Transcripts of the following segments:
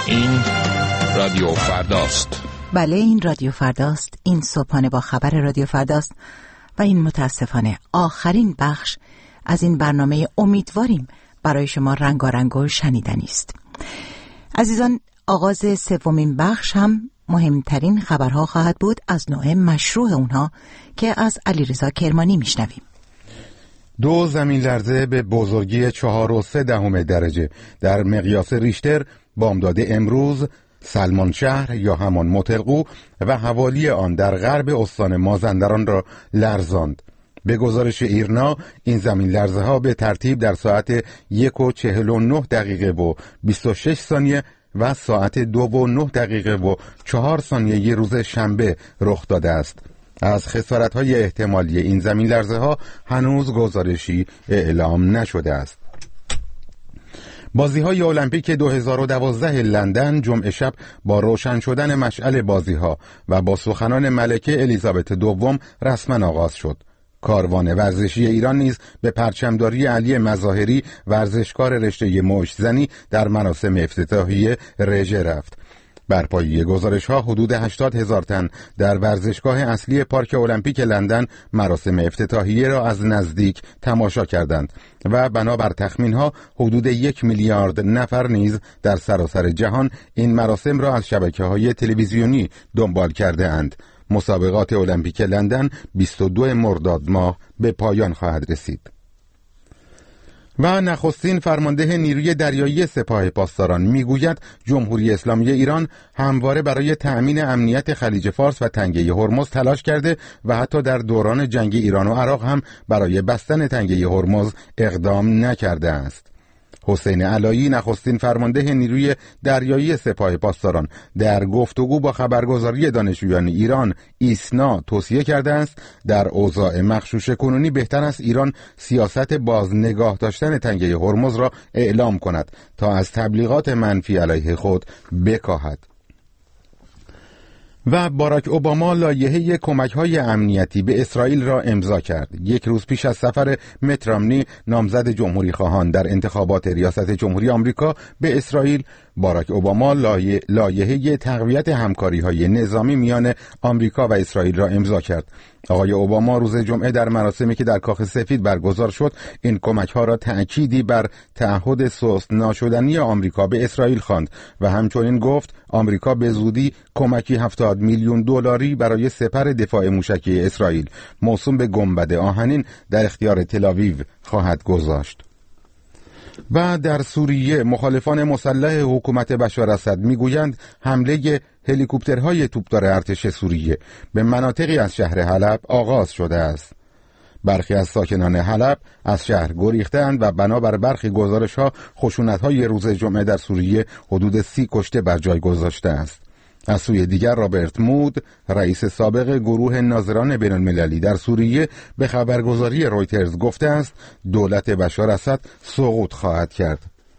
این رادیو فرداست. بله، این رادیو فرداست. این صبحانه با خبر رادیو فرداست و این متاسفانه آخرین بخش از این برنامه. امیدواریم برای شما رنگارنگ و شنیدنی است. عزیزان، آغاز سومین بخش هم مهمترین خبرها خواهد بود از نوع مشروع اونها که از علیرضا کرمانی میشنویم. 2 زمین لرزه به بزرگی 4.3 درجه در مقیاس ریشتر بامداد امروز سلمان شهر یا همان متلقو و حوالی آن در غرب استان مازندران را لرزاند. به گزارش ایرنا این زمین لرزه ها به ترتیب در ساعت 1:49 و 26 ثانیه و ساعت 2:09 و 4 ثانیه روز شنبه رخ داده است. از خسارت‌های احتمالی این زمین لرزه ها هنوز گزارشی اعلام نشده است. بازی‌های المپیک 2012 لندن جمعه شب با روشن شدن مشعل بازی‌ها و با سخنان ملکه الیزابت دوم رسما آغاز شد. کاروان ورزشی ایران نیز به پرچمداری علی مظاهری ورزشکار رشته مشت زنی در مراسم افتتاحیه رژه رفت. بر پایه گزارش‌ها حدود 80,000 تن در ورزشگاه اصلی پارک المپیک لندن مراسم افتتاحیه را از نزدیک تماشا کردند و بنابر تخمین‌ها حدود 1 میلیارد نفر نیز در سراسر جهان این مراسم را از شبکه‌های تلویزیونی دنبال کرده اند. مسابقات المپیک لندن 22 مرداد ماه به پایان خواهد رسید. و نخستین فرمانده نیروی دریایی سپاه پاسداران میگوید جمهوری اسلامی ایران همواره برای تأمین امنیت خلیج فارس و تنگه هرمز تلاش کرده و حتی در دوران جنگ ایران و عراق هم برای بستن تنگه هرمز اقدام نکرده است. حسین علایی نخستین فرمانده نیروی دریایی سپاه پاسداران در گفتگو با خبرگزاری دانشجویان ایران ایسنا توصیه کرده است در اوضاع مغشوش کنونی بهتر است ایران سیاست باز نگاه داشتن تنگه هرمز را اعلام کند تا از تبلیغات منفی علیه خود بکاهد. و باراک اوباما لایحه کمک‌های امنیتی به اسرائیل را امضا کرد. 1 روز پیش از سفر میت رامنی نامزد جمهوری خواهان در انتخابات ریاست جمهوری آمریکا به اسرائیل، باراک اوباما لایحه تقویت همکاری‌های نظامی میان آمریکا و اسرائیل را امضا کرد. آقای اوباما روز جمعه در مراسمی که در کاخ سفید برگزار شد این کمک‌ها را تأکیدی بر تعهد سست ناشدنی آمریکا به اسرائیل خواند و همچنین گفت آمریکا به زودی کمکی 70 میلیون دلاری برای سپر دفاع موشکی اسرائیل موسوم به گنبد آهنین در اختیار تل‌آویو خواهد گذاشت. و در سوریه مخالفان مسلح حکومت بشار اسد میگویند حمله هلیکوپترهای توپدار ارتش سوریه به مناطقی از شهر حلب آغاز شده است. برخی از ساکنان حلب از شهر گریختند و بنابر برخی گزارش‌ها خشونت‌های روز جمعه در سوریه حدود 30 کشته بر جای گذاشته است. از سوی دیگر رابرت مود رئیس سابق گروه ناظران بین المللی در سوریه به خبرگزاری رویترز گفته است دولت بشار اسد سقوط خواهد کرد.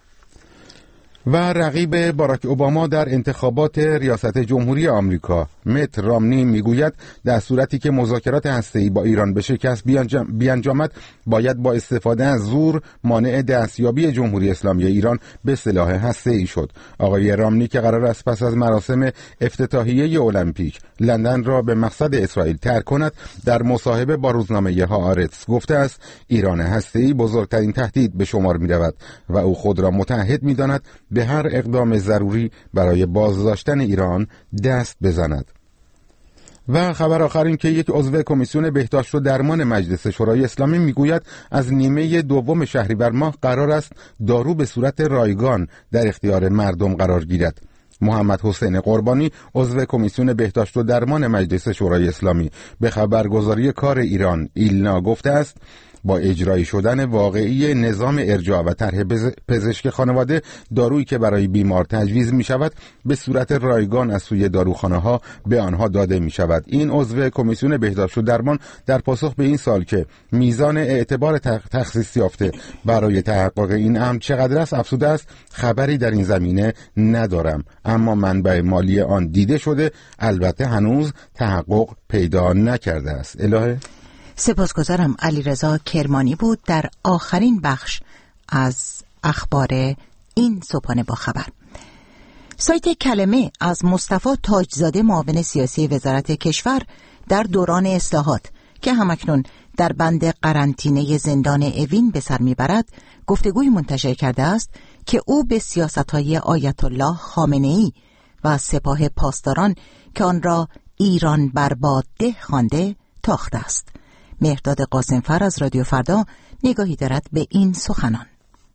و رقیب باراک اوباما در انتخابات ریاست جمهوری آمریکا میت رامنی میگوید در صورتی که مذاکرات هسته‌ای با ایران به شکست بیانجامد باید با استفاده از زور مانع دستیابی جمهوری اسلامی ایران به سلاح هسته‌ای شد. آقای رامنی که قرار است پس از مراسم افتتاحیه المپیک لندن را به مقصد اسرائیل ترک کند در مصاحبه با روزنامه هآرتس گفته است ایران هسته‌ای بزرگترین تهدید به شمار می‌رود و او خود را متعهد می‌داند به هر اقدام ضروری برای بازداشتن ایران دست بزند. و خبر آخر این که یک عضو کمیسیون بهداشت و درمان مجلس شورای اسلامی میگوید از نیمه دوم شهریور ماه قرار است دارو به صورت رایگان در اختیار مردم قرار گیرد. محمد حسین قربانی عضو کمیسیون بهداشت و درمان مجلس شورای اسلامی به خبرگزاری کار ایران ایلنا گفته است با اجرایی شدن واقعی نظام ارجاع و طرح پزشک خانواده دارویی که برای بیمار تجویز می شود به صورت رایگان از سوی داروخانه ها به آنها داده می شود. این عضو کمیسیون بهداشت و درمان در پاسخ به این سوال که میزان اعتبار تخصیص یافته برای تحقق این امر چقدر است افزوده است خبری در این زمینه ندارم، اما منبع مالی آن دیده شده، البته هنوز تحقق پیدا نکرده است. الهه سپاسگزارم. علیرضا کرمانی بود در آخرین بخش از اخبار این صبحانه با خبر. سایت کلمه از مصطفی تاجزاده معاون سیاسی وزارت کشور در دوران اصلاحات که همکنون در بند قرنطینه زندان اوین به سر میبرد گفتگوی منتشر کرده است که او به سیاست‌های آیت الله خامنه‌ای و سپاه پاسداران که آن را ایران بربادده خوانده تاخته است. مهرداد قاسمفر از رادیو فردا نگاهی دارد به این سخنان.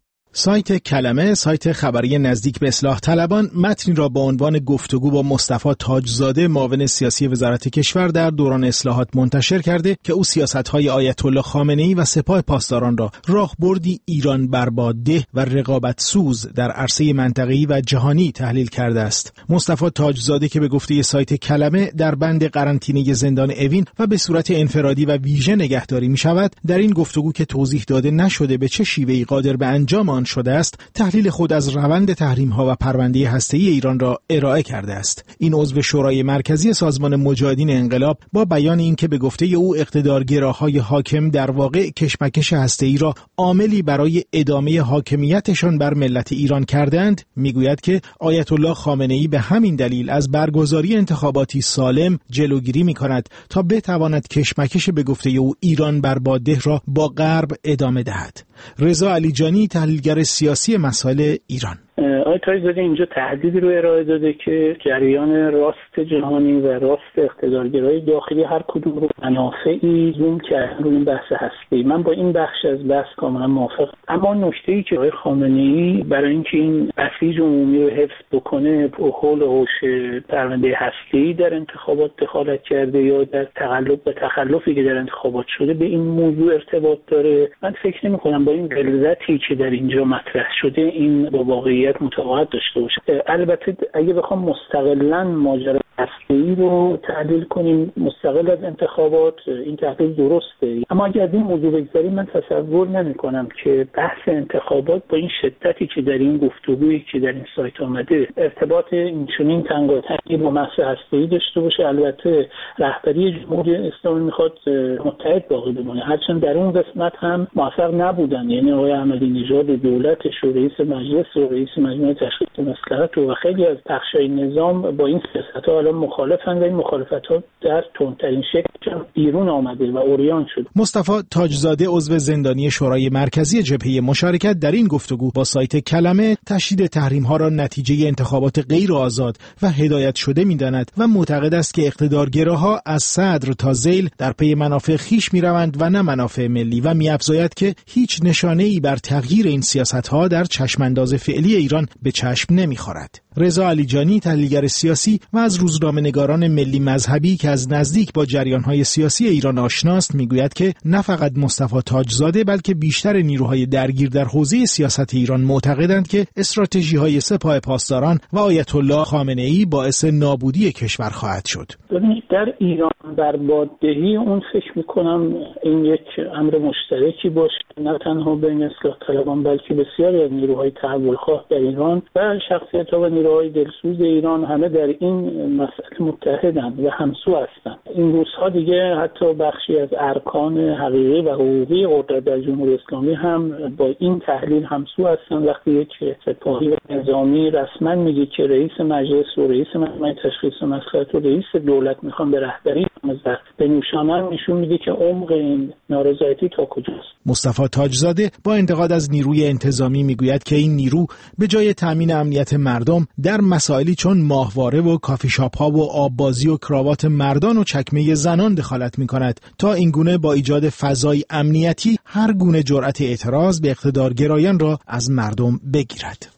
سایت کلمه، سایت خبری نزدیک به اصلاح طلبان، متنی را با عنوان گفتگو با مصطفی تاجزاده معاون سیاسی وزارت کشور در دوران اصلاحات منتشر کرده که او سیاست‌های آیت الله خامنه‌ای و سپاه پاسداران را راهبردی ایران بربادده و رقابت سوز در عرصه منطقه‌ای و جهانی تحلیل کرده است. مصطفی تاجزاده که به گفته سایت کلمه در بند قرنطینه زندان اوین و به صورت انفرادی و ویژه نگهداری می‌شود، در این گفتگو که توضیح داده نشده به چه شیوهی قادر به انجام شده است، تحلیل خود از روند تحریم‌ها و پرونده هسته‌ای ایران را ارائه کرده است. این عضو شورای مرکزی سازمان مجاهدین انقلاب با بیان اینکه به گفته او اقتدارگراهای حاکم در واقع کشمکش هسته‌ای را عاملی برای ادامه حاکمیتشان بر ملت ایران کردند، میگوید که آیت الله خامنه‌ای به همین دلیل از برگزاری انتخاباتی سالم جلوگیری می‌کند تا بتواند کشمکش به گفته او ایران بربادده را با غرب ادامه دهد. رضا علیجانی، تحلیلگر سیاسی مسائل ایران: آقای تاجزاده اینجا تهدیدی رو ارائه داده که جریان راست جهانی و راست اقتدارگرای داخلی هر کدوم رو منافعی زوم کردن روی این بحث هستی. من با این بخش از بحث کاملا موافقم، اما نکته‌ای که آقای خامنه‌ای برای اینکه این بسیج عمومی رو حفظ بکنه به حول و حوش پرونده هستی در انتخابات دخالت کرده یا در تقلب و تخلفی که در انتخابات شده به این موضوع ارتباط داره. من فکر نمی‌کنم با این غلظتی که در اینجا مطرح شده این با واقعیت متقاعد داشته باشه. البته اگه بخوام مستقلاً ماجرا هسته‌ای رو تحلیل کنیم مستقل از انتخابات، این تحلیل درسته، اما اگه از این موضوع بگذاریم من تصور نمی‌کنم که بحث انتخابات با این شدتی که در این گفتگویی که در این سایت آمده ارتباط اینچنین تنگاتنگی با بحث هسته‌ای داشته باشه. البته رهبری جمهوری اسلامی میخواد متحد باقی بمونه، هرچند در اون قسمت هم موفق نبودن. یعنی آقای احمدی نژاد دولتش و رئیس مجلس و رئیس مجمع تشخیص مصلحت و خیلی از بخشای نظام با این سیاست‌ها الان مخالفن و این مخالفت‌ها در تندترین شکل بیرون آمده و عریان شد. مصطفی تاجزاده عضو زندانی شورای مرکزی جبهه مشارکت در این گفتگو با سایت کلمه تشدید تحریم‌ها را نتیجه انتخابات غیر آزاد و هدایت شده می‌داند و معتقد است که اقتدارگراها از صدر تا ذیل در پی منافع خیش می‌روند و نه منافع ملی و می‌افزاید که هیچ نشانه‌ای بر تغییر این سیاست‌ها در چشم‌انداز فعلی ایران به چشم نمی‌خورد. رضا علیجانی، تحلیلگر سیاسی و از روزنامه‌نگاران ملی مذهبی که از نزدیک با جریان‌های سیاسی ایران آشناست، میگوید که نه فقط مصطفی تاجزاده بلکه بیشتر نیروهای درگیر در حوزه سیاست ایران معتقدند که استراتژی‌های سپاه پاسداران و آیت الله خامنه‌ای باعث نابودی کشور خواهد شد. در ایران برباددهی اون فکر می‌کنم این یک امر مشترکی باشه، نه تنها بین اصلاح طلبان بلکه بسیاری از نیروهای تحولخواه در ایران و شخصیت‌ها و نیروهای دلسوز ایران همه در این مسئله متحدند و همسو هستند. این روزها دیگه حتی بخشی از ارکان حقیقی و حقوقی قدرت در جمهوری اسلامی هم با این تحلیل همسو هستند. وقتی یک سپاهی نظامی رسما میگه که رئیس مجلس و رئیس مجمع تشخیص مصلحت و رئیس دولت میخوان به رهبری نامزد بنوشانن، نشون میده که عمق این نارضایتی تا کجاست. مصطفی تاجزاده با انتقاد از نیروی انتظامی میگوید که این نیرو به جای تامین امنیت مردم در مسائلی چون ماهواره و کافی شاپ ها و آببازی و کراوات مردان و چکمه زنان دخالت میکند تا این گونه با ایجاد فضای امنیتی هر گونه جرأت اعتراض به اقتدارگرایان را از مردم بگیرد.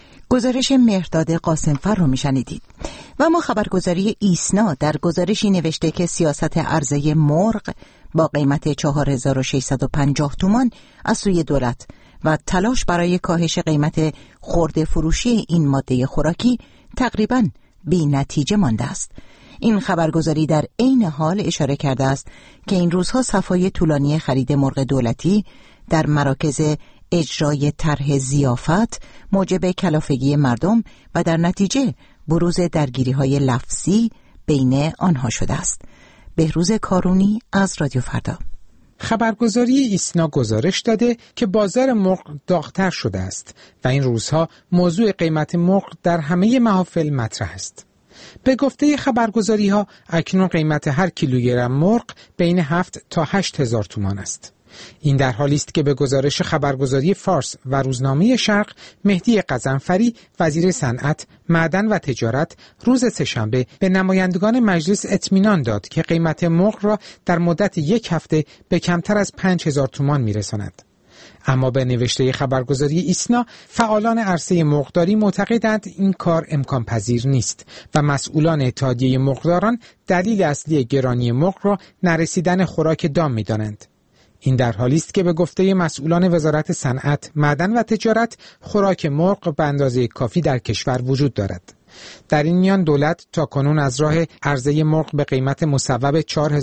گزارش مهرداد قاسمفر رو میشنیدید. و ما خبرگزاری ایسنا در گزارشی نوشته که سیاست عرضه مرغ با قیمت 4650 تومان از سوی دولت و تلاش برای کاهش قیمت خرده فروشی این ماده خوراکی تقریباً بی نتیجه مانده است. این خبرگزاری در عین حال اشاره کرده است که این روزها صفای طولانی خرید مرغ دولتی در مراکز اجرای طرح ضیافت موجب کلافگی مردم و در نتیجه بروز درگیری‌های لفظی بین آنها شده است. بهروز کارونی از رادیو فردا. خبرگزاری ایسنا گزارش داده که بازار مرغ داغ‌تر شده است و این روزها موضوع قیمت مرغ در همه محافل مطرح است. به گفته خبرگزاری‌ها اکنون قیمت هر کیلوگرم مرغ بین 7 تا 8 هزار تومان است. این در حالی است که به گزارش خبرگزاری فارس و روزنامه شرق، مهدی غضنفری وزیر صنعت، معدن و تجارت روز سه‌شنبه به نمایندگان مجلس اطمینان داد که قیمت مرغ را در مدت یک هفته به کمتر از 5000 تومان می‌رساند. اما به نوشته خبرگزاری ایسنا، فعالان عرصه مرغداری معتقدند این کار امکان پذیر نیست و مسئولان اتحادیه مرغداران دلیل اصلی گرانی مرغ را نرسیدن خوراک دام می‌دانند. این در حالی است که به گفته مسئولان وزارت صنعت، معدن و تجارت، خوراک مرغ به اندازه کافی در کشور وجود دارد. در این میان دولت تاکنون از راه عرضه مرغ به قیمت مصوب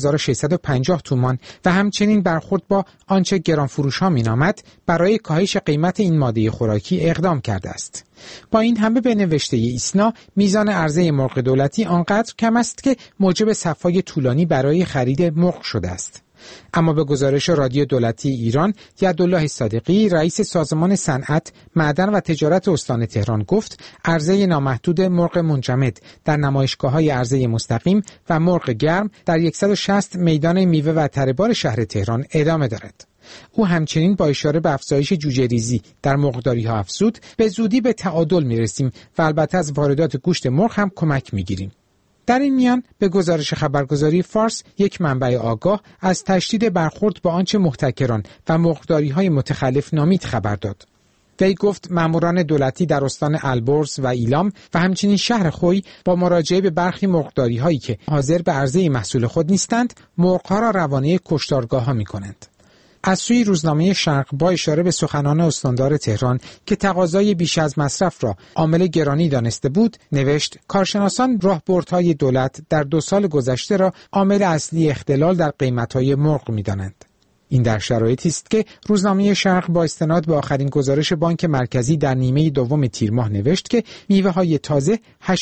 4650 تومان و همچنین برخورد با آنچه گرانفروش‌ها می‌نامد برای کاهش قیمت این ماده خوراکی اقدام کرده است. با این همه به نوشته ایسنا، میزان عرضه مرغ دولتی آنقدر کم است که موجب صف‌های طولانی برای خرید مرغ شده است. اما به گزارش رادیو دولتی ایران، یدالله صادقی رئیس سازمان صنعت، معدن و تجارت استان تهران گفت عرضه نامحدود مرغ منجمد در نمایشگاه‌های عرضه مستقیم و مرغ گرم در 160 میدان میوه و تره‌بار شهر تهران ادامه دارد. او همچنین با اشاره به افزایش جوجه ریزی در مرغداری‌ها افزود به زودی به تعادل می‌رسیم و البته از واردات گوشت مرغ هم کمک می‌گیریم. در این میان به گزارش خبرگزاری فارس، یک منبع آگاه از تشدید برخورد با آنچه محتکران و مرغداری‌های متخلف نامید خبر داد. وی گفت ماموران دولتی در استان البرز و ایلام و همچنین شهر خوی با مراجعه به برخی مرغداری‌هایی که حاضر به عرضه محصول خود نیستند، مرغ‌ها را روانه کشتارگاه‌ها می‌کنند. از سوی روزنامه شرق با اشاره به سخنان استاندار تهران که تقاضای بیش از مصرف را عامل گرانی دانسته بود، نوشت کارشناسان راهبردهای دولت در 2 سال گذشته را عامل اصلی اختلال در قیمت‌های مرغ می‌دانند. این در شرایطی است که روزنامه شرق با استناد به آخرین گزارش بانک مرکزی در نیمه دوم تیر ماه نوشت که میوه‌های تازه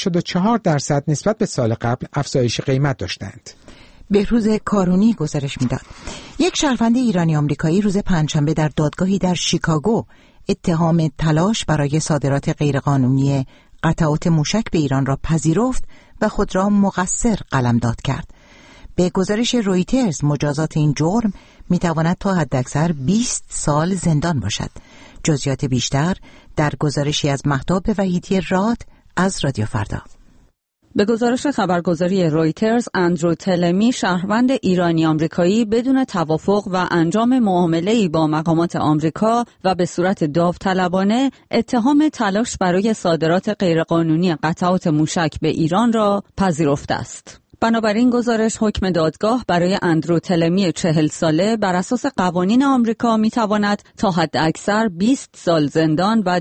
84% نسبت به سال قبل افزایش قیمت داشتند. بهروز کارونی گزارش میداد. یک شهروند ایرانی آمریکایی روز پنجشنبه در دادگاهی در شیکاگو اتهام تلاش برای صادرات غیرقانونی قطعات موشک به ایران را پذیرفت و خود را مقصر قلمداد کرد. به گزارش رویترز مجازات این جرم میتواند تا حداکثر 20 سال زندان باشد. جزئیات بیشتر در گزارشی از مهتاب وحیدی راد از رادیو فردا. به گزارش خبرگزاری رویترز، اندرو تلمی شهروند ایرانی آمریکایی بدون توافق و انجام معامله‌ای با مقامات آمریکا و به صورت داوطلبانه اتهام تلاش برای صادرات غیرقانونی قطعات موشک به ایران را پذیرفته است. بنابراین گزارش حکم دادگاه برای اندرو تلمی 40 ساله بر اساس قوانین آمریکا میتواند تا حد اکثر 20 سال زندان و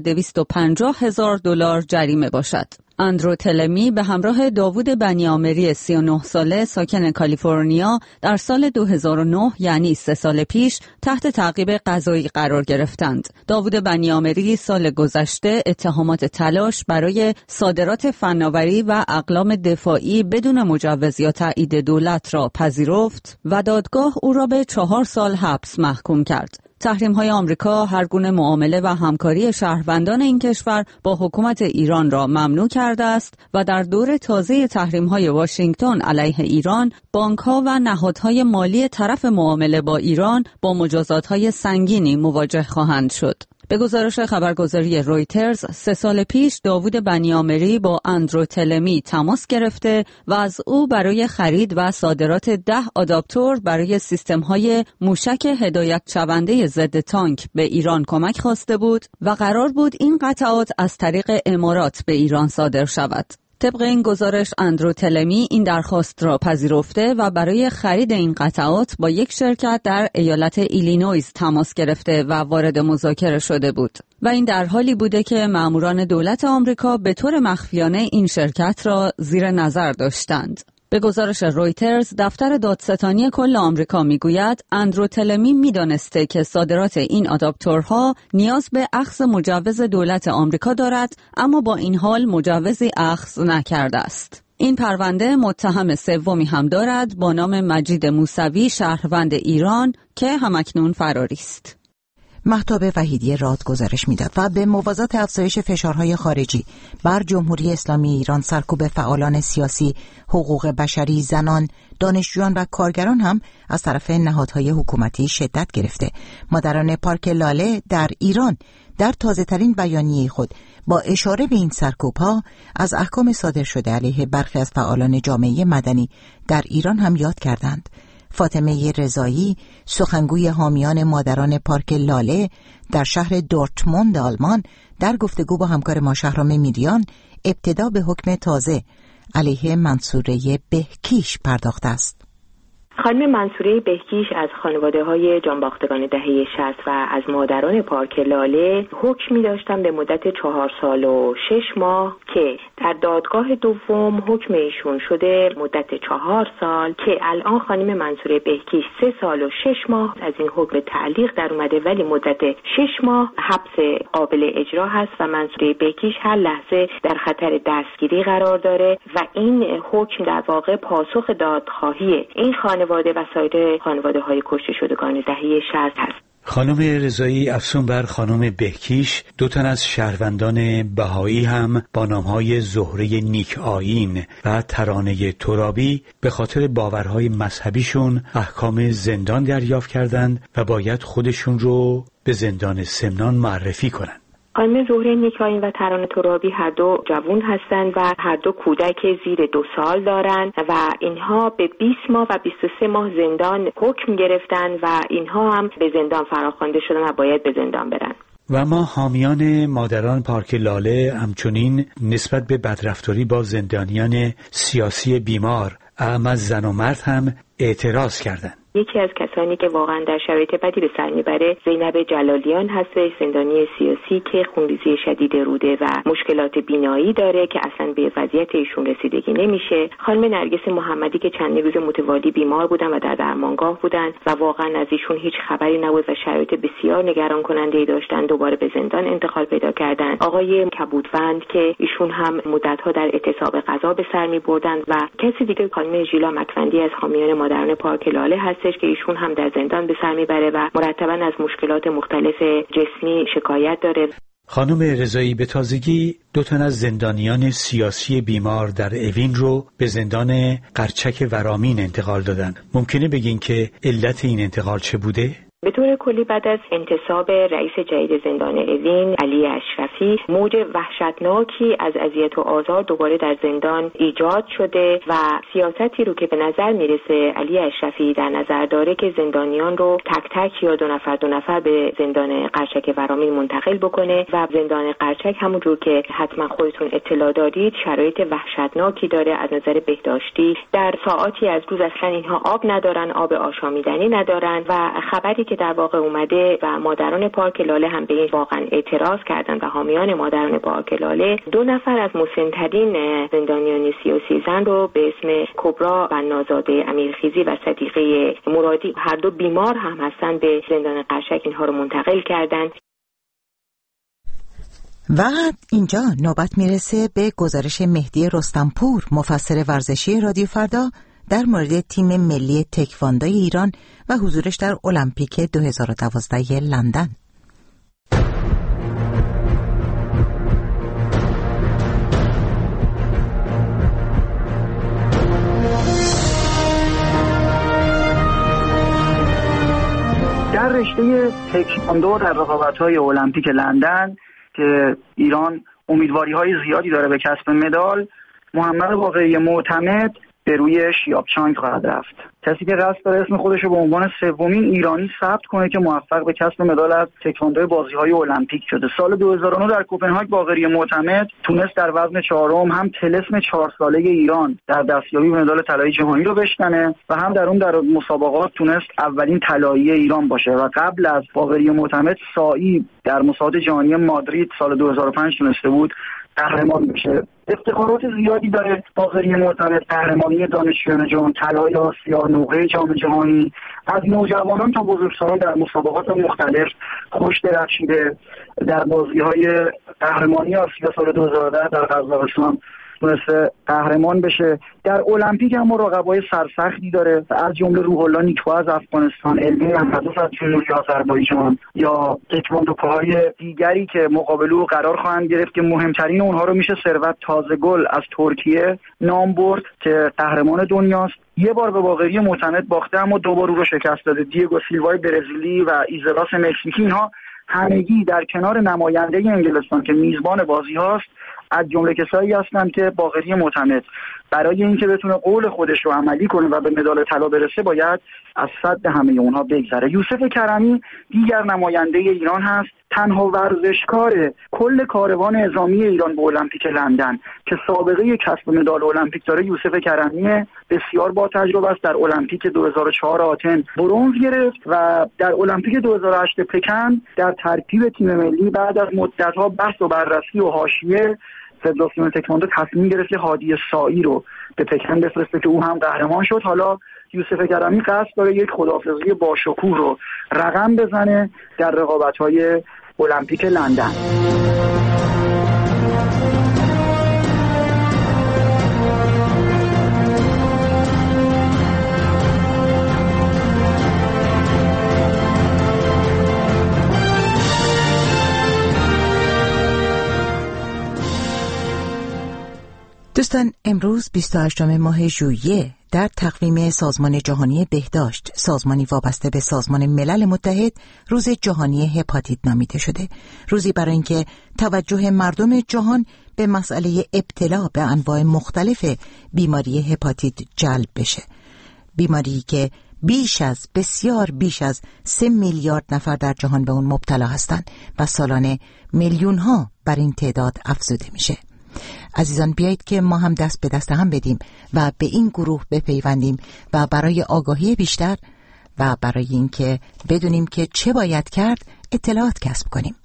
$250,000 جریمه باشد. اندرو تلمی به همراه داوود بنیامری 39 ساله ساکن کالیفرنیا در سال 2009 یعنی 3 سال پیش تحت تعقیب قضایی قرار گرفتند. داوود بنیامری سال گذشته اتهامات تلاش برای صادرات فناوری و اقلام دفاعی بدون مجوز یا تایید دولت را پذیرفت و دادگاه او را به 4 سال حبس محکوم کرد. تحریم‌های آمریکا هر گونه معامله و همکاری شهروندان این کشور با حکومت ایران را ممنوع کرده است و در دور تازه تحریم‌های واشنگتن علیه ایران، بانک‌ها و نهادهای مالی طرف معامله با ایران با مجازات‌های سنگینی مواجه خواهند شد. به گزارش خبرگزاری رویترز 3 سال پیش داوود بنیامری با اندرو تلمی تماس گرفته و از او برای خرید و صادرات 10 آداپتور برای سیستم‌های موشک هدایت شونده ضد تانک به ایران کمک خواسته بود و قرار بود این قطعات از طریق امارات به ایران صادر شود. طبق این گزارش اندرو تلمی این درخواست را پذیرفته و برای خرید این قطعات با یک شرکت در ایالت ایلینویز تماس گرفته و وارد مذاکره شده بود و این در حالی بوده که ماموران دولت آمریکا به طور مخفیانه این شرکت را زیر نظر داشتند. به گزارش رویترز، دفتر دادستانی کل آمریکا میگوید اندرو تلمی میدانسته که صادرات این آداپتورها نیاز به اخذ مجوز دولت آمریکا دارد، اما با این حال مجوزی اخذ نکرده است. این پرونده متهم سومی هم دارد با نام مجید موسوی شهروند ایران که همکنون فراری است. مهتاب وحیدی راد گزارش میداد و به موازات افزایش فشارهای خارجی بر جمهوری اسلامی ایران، سرکوب فعالان سیاسی، حقوق بشری، زنان، دانشجویان و کارگران هم از طرف نهادهای حکومتی شدت گرفته. مادران پارک لاله در ایران در تازه‌ترین بیانیه خود با اشاره به این سرکوب‌ها از احکام صادر شده علیه برخی از فعالان جامعه مدنی در ایران هم یاد کردند. فاطمه رضایی، سخنگوی حامیان مادران پارک لاله در شهر دورتموند آلمان، در گفتگو با همکار ما شهرام میریان ابتدا به حکم تازه علیه منصوره بهکیش پرداخته است. خانم منصوره بهکیش از خانواده‌های جانباختگان دهه 60 و از مادران پارک لاله حکمی داشتن به مدت 4 سال و 6 ماه که در دادگاه دوم حکم ایشون شده مدت 4 سال که الان خانم منصوره بهکیش 3 سال و 6 ماه از این حکم تعلیق در اومده، ولی مدت 6 ماه حبس قابل اجرا هست و منصوره بهکیش هر لحظه در خطر دستگیری قرار داره و این حکم در واقع پاسخ دادخواهی این خانواده و سایر خانواده‌های کشته شدگان دهه 60 هست. خانم رضایی افزون بر خانم بهکیش 2 تن از شهروندان بهایی هم با نامهای زهره نیک آیین و ترانه ترابی به خاطر باورهای مذهبیشون احکام زندان دریافت کردند و باید خودشون رو به زندان سمنان معرفی کنند. خانم زهره نیک آیین و ترانه ترابی هر دو جوان هستند و هر دو کودک زیر 2 سال دارند و اینها به 20 ماه و 23 ماه زندان حکم گرفتند و اینها هم به زندان فراخوانده شدن و باید به زندان برن. و ما حامیان مادران پارک لاله همچنین نسبت به بدرفتاری با زندانیان سیاسی بیمار، اعم زن و مرد هم اعتراض کردند. یکی از کسانی که واقعا در شرایط بدی به سر میبره زینب جلالیان هستش، زندانی سیاسی که خونریزی شدید روده و مشکلات بینایی داره که اصلا به وضعیت ایشون رسیدگی نمیشه. خانم نرگس محمدی که چند روز متوالی بیمار بودن و در درمانگاه بودن و واقعا از ایشون هیچ خبری نبود و شرایط بسیار نگران کننده داشتن، دوباره به زندان انتقال پیدا کردن. آقای کبودوند که ایشون هم مدت‌ها در اعتصاب غذا به سر میبردن و کسی دیگه خانم ژیلا مکوندی از حامیان مادران پارک لاله هست که ایشون هم در زندان به سر میبره و مرتباً از مشکلات مختلف جسمی شکایت داره. خانم رضایی به تازگی 2 تن از زندانیان سیاسی بیمار در اوین رو به زندان قرچک ورامین انتقال دادن. ممکنه بگین که علت این انتقال چه بوده؟ به طور کلی بعد از انتصاب رئیس جدید زندان اوین علی اشرفی موج وحشتناکی از اذیت و آزار دوباره در زندان ایجاد شده و سیاستی رو که به نظر میرسه علی اشرفی در نظر داره که زندانیان رو تک تک یا 2 نفر به زندان قرچک ورامین منتقل بکنه و زندان قرچک همونجور که حتما خودتون اطلاع دارید شرایط وحشتناکی داره از نظر بهداشتی. در ساعاتی از روز اصلا اینها آب ندارن، آب آشامیدنی ندارن و خبری که در واقع اومده و مادران پارک لاله هم به این واقعا اعتراض کردن و حامیان مادران پارک لاله 2 نفر از مسن‌ترین زندانیان سیاسی زن رو به اسم کبرا و نازاده امیرخیزی و صدیقه مرادی هر دو بیمار هم هستن به زندان قرچک اینها رو منتقل کردن. و اینجا نوبت میرسه به گزارش مهدی رستمپور، مفسر ورزشی رادیو فردا، در مورد تیم ملی تکواندو ایران و حضورش در المپیک 2012 لندن. در رشته تکواندو در رقابت‌های المپیک لندن که ایران امیدواری‌های زیادی داره به کسب مدال، محمد باقری معتمد به روی شیابچانگ خواهد رفت. کسی که قصد داره اسم خودش رو به عنوان 3مین ایرانی ثبت کنه که موفق به کسب مدال از تکواندو بازی‌های المپیک شده. سال 2009 در کوپنهاگ باقری معتمد تونست در وزن 4 هم طلسم 4 ساله ایران در دستیابی به مدال طلایی جهانی رو بشکنه و هم در مسابقات تونست اولین طلایی ایران باشه و قبل از باقری معتمد سائی در مسابقات جهانی مادرید سال 2005 تونسته بود قهرمان بشه. افتخارات زیادی داره باقری معتمد، قهرمانی دانشجویان جهان، طلای آسیا، نقره جام جهانی، از نوجوانان تا بزرگسالان در مسابقات مختلف خوش درخشیده. در بازی‌های قهرمانی آسیا سال 2010 در قزاقستان تونسته قهرمان بشه. در المپیک هم رقبای سرسختی داره، از جمله روح الله نیک‌ها از افغانستان، علمی محمدوف از جمهوری آذربایجان یا تکواندوکوهای دیگری که مقابل او قرار خواهند گرفت که مهمترین اونها رو میشه ثروت تازه‌گل از ترکیه نام برد که قهرمان دنیاست. یه بار به باقری معتمد باخته اما دوبار او رو شکست داده. دیگو سیلوای برزیلی و ایزراس مکزیکی، اینها همگی در کنار نماینده انگلستان که میزبان بازی هاست از جمله کسایی هستند که باقری معتمد برای اینکه بتونه قول خودش رو عملی کنه و به مدال طلا برسه باید از صد همه اونها بگذره. یوسف کرمی دیگر نماینده ایران هست، تنها ورزشکار کل کاروان نظامی ایران به المپیک لندن که سابقه کسب مدال المپیک داره. یوسف کرمی بسیار با تجربه است، در المپیک 2004 آتن برنز گرفت و در المپیک 2008 پکن در ترکیب تیم ملی بعد از مدت‌ها بحث و بررسی و حاشیه فدراسیون تکواندو تصمیم گرفت که هادی سائی رو به پکن بفرسته که او هم قهرمان شد. حالا یوسف کرمی قصد داره یک خداحافظی باشکوه رو رقم بزنه در رقابت‌های المپیک لندن. دوستان، امروز 28 ماه ژوئیه در تقویم سازمان جهانی بهداشت، سازمانی وابسته به سازمان ملل متحد، روز جهانی هپاتیت نامیده شده. روزی برای اینکه توجه مردم جهان به مسئله ابتلا به انواع مختلف بیماری هپاتیت جلب بشه. بیماری که بسیار بیش از 3 میلیارد نفر در جهان به اون مبتلا هستند و سالانه میلیون ها بر این تعداد افزوده میشه. عزیزان، بیایید که ما هم دست به دست هم بدیم و به این گروه بپیوندیم و برای آگاهی بیشتر و برای اینکه بدونیم که چه باید کرد اطلاعات کسب کنیم.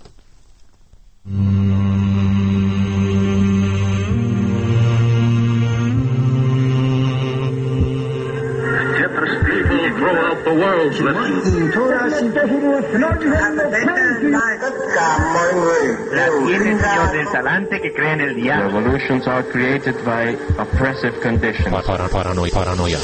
Revolutions are created by oppressive conditions. Paranoia.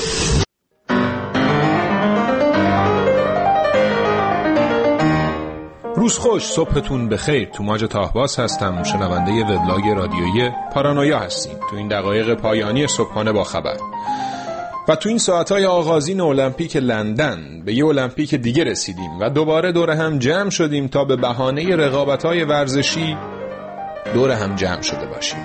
روز خوش، صبحتون بخیر. توماج تاهباس هستم، شنونده وبلاگ رادیویی پارانویا هستین. تو این دقایق پایانی صبحانه با خبر و تو این ساعتهای آغازین المپیک لندن به یه المپیک دیگه رسیدیم و دوباره دور هم جمع شدیم تا به بهانه رقابت‌های ورزشی دور هم جمع شده باشیم.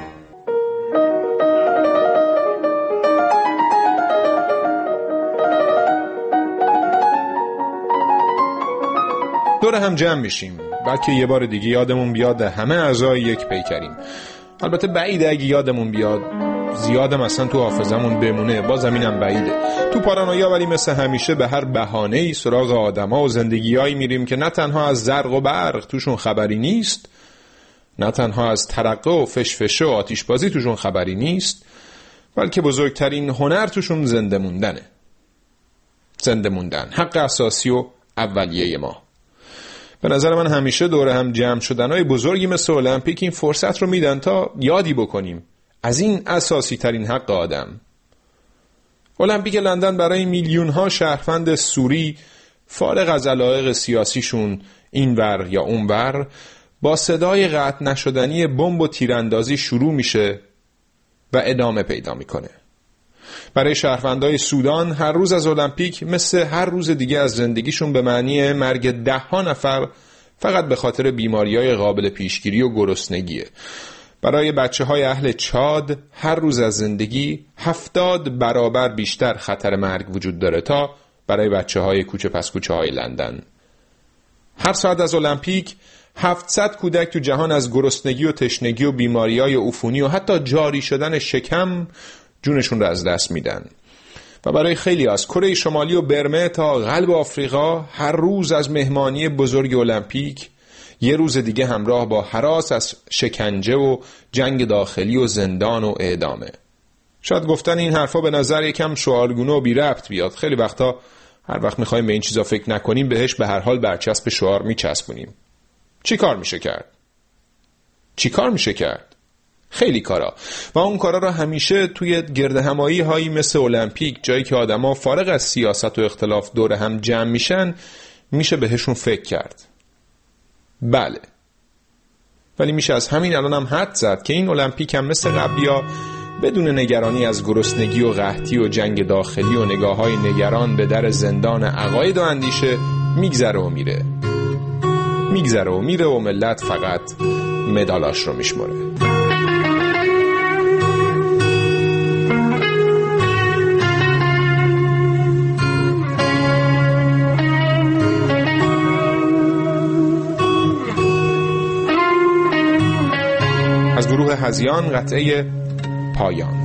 دور هم جمع میشیم بلکه یه بار دیگه یادمون بیاد همه اعضای یک پیکریم. البته بعیده اگه یادمون بیاد، زیادم اصلا تو حافظمون بمونه، بازم اینم بعیده. تو پارانویا ولی مثل همیشه به هر بهانه‌ای سراغ آدم‌ها و زندگی‌هایی میریم که نه تنها از زرق و برق توشون خبری نیست، نه تنها از ترقه و فشفشه و آتیشبازی توشون خبری نیست، بلکه بزرگترین هنر توشون زنده موندنه. زنده موندن، حق اساسی و اولیه ما. به نظر من همیشه دور هم جمع شدنهای بزرگی مثل المپیک این فرصت رو میدن تا یادی بکنیم از این اساسی ترین حق آدم. المپیک لندن برای میلیون ها شهروند سوری فارغ از علایق سیاسیشون اینور یا اونور با صدای قطع نشدنی بمب و تیراندازی شروع میشه و ادامه پیدا میکنه. برای شهروندای سودان هر روز از المپیک مثل هر روز دیگه از زندگیشون به معنی مرگ 10 نفر فقط به خاطر بیماری‌های قابل پیشگیری و گرسنگیه. برای بچه‌های اهل چاد هر روز از زندگی 70 برابر بیشتر خطر مرگ وجود داره تا برای بچه‌های کوچه پس کوچه‌های لندن. هر ساعت از المپیک 700 کودک تو جهان از گرسنگی و تشنگی و بیماری‌های عفونی و حتی جاری شدن شکم جونشون رو از دست میدن. و برای خیلی از کره شمالی و برمه تا قلب آفریقا هر روز از مهمانی بزرگ المپیک یه روز دیگه همراه با هراس از شکنجه و جنگ داخلی و زندان و اعدامه. شاید گفتن این حرفا به نظر یکم شعارگونه و بی ربط بیاد. خیلی وقتا هر وقت میخوایم به این چیزا فکر نکنیم بهش به هر حال برچسب شعار میچسبونیم. چی کار میشه کرد؟ خیلی کارا، و اون کارا رو همیشه توی گردهمایی هایی مثل المپیک، جایی که آدما فارغ از سیاست و اختلاف دور هم جمع میشن، میشه بهشون فکر کرد. بله، ولی میشه از همین الان هم حد زد که این المپیک هم مثل قبلیا بدون نگرانی از گرسنگی و قحطی و جنگ داخلی و نگاه‌های نگران به در زندان عقاید و اندیشه میگذره و میره و ملت فقط مدالاش رو میشمره. از گروه هذیان قطعه پایان.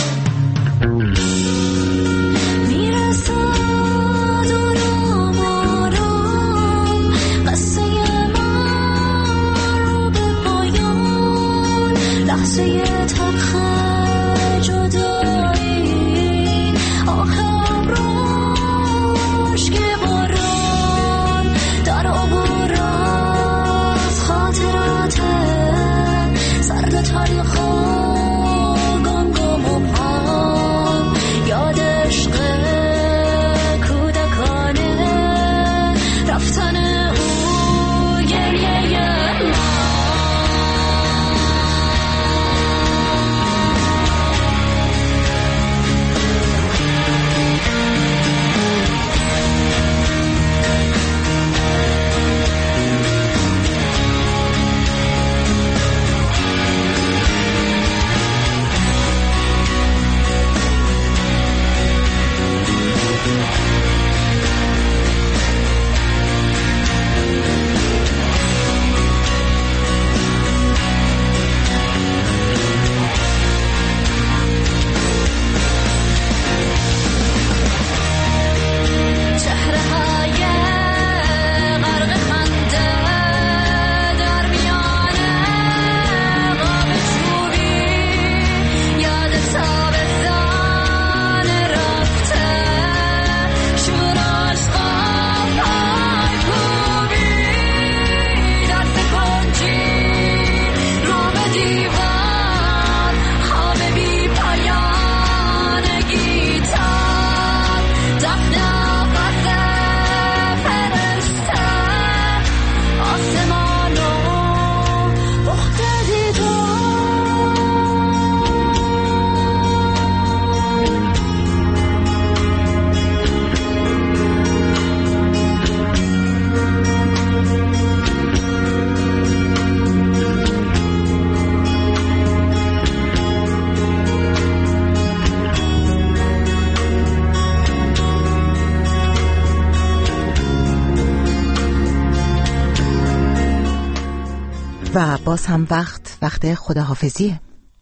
و باز هم وقت خداحافظیه.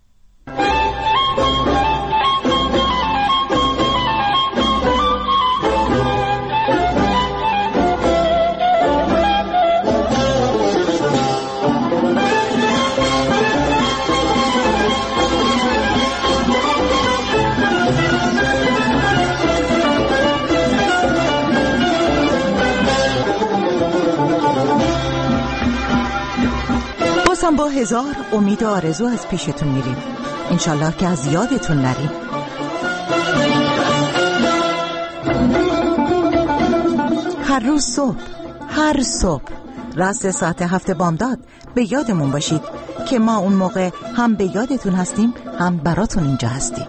با هزار امید و آرزو از پیشتون میریم، انشالله که از یادتون نریم. هر صبح راست ساعت 7 بامداد به یادمون باشید که ما اون موقع هم به یادتون هستیم، هم براتون اینجا هستیم.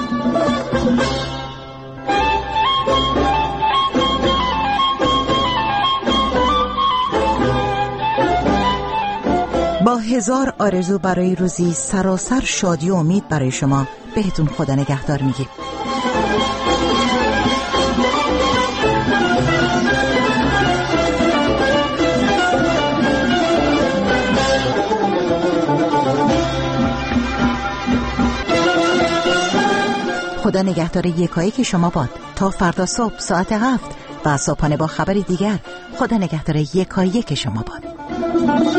با هزار آرزو برای روزی سراسر شادی و امید برای شما، بهتون خدا نگهدار میگیم. خدا نگهدار یکایک شما باد تا فردا صبح ساعت 7 و صبحانه با خبری دیگر. خدا نگهدار یکایک شما باد.